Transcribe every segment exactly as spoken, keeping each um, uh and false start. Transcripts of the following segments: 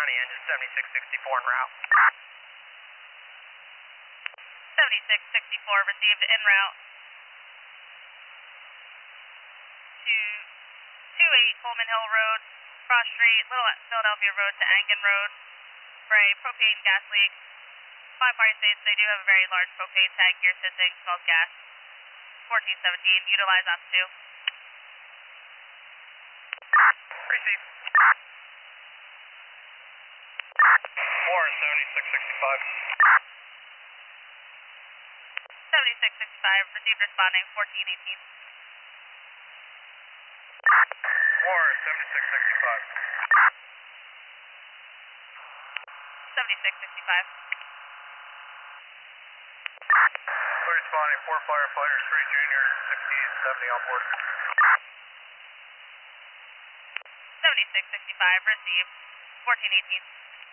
County, engine seventy-six sixty-four en route. seventy-six sixty-four received en route to two eight Coleman Hill Road, Cross Street, Little Philadelphia Road to Angan Road for a propane gas leak. Five party states they do have a very large propane tank here sitting, smells gas. fourteen seventeen, utilize ops two. Receive. Warren seventy-six sixty-five. seventy-six sixty-five, received responding, fourteen eighteen. Warren seventy-six sixty-five. seventy-six sixty-five. Clear responding, four firefighters, three juniors, sixty and seventy on board. seventy-six sixty-five, received, fourteen eighteen.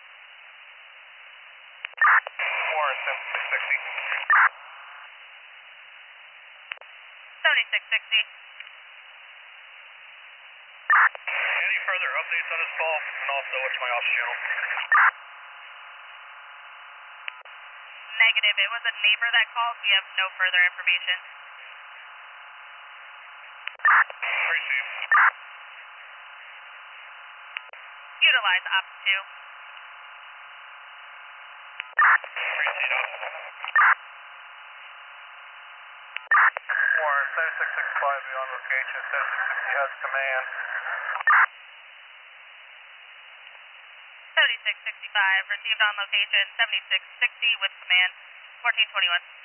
Warren seventy-six sixty. seventy-six sixty. Any further updates on this call? And also, what's my ops channel? Negative. It was a neighbor that called. We have no further information. Receive. Utilize ops two. Receive up. Warren seventy-six sixty-five, be on location. seventy-six sixty has command. seventy-six sixty-five, received on location, seventy-six sixty with command, fourteen twenty-one.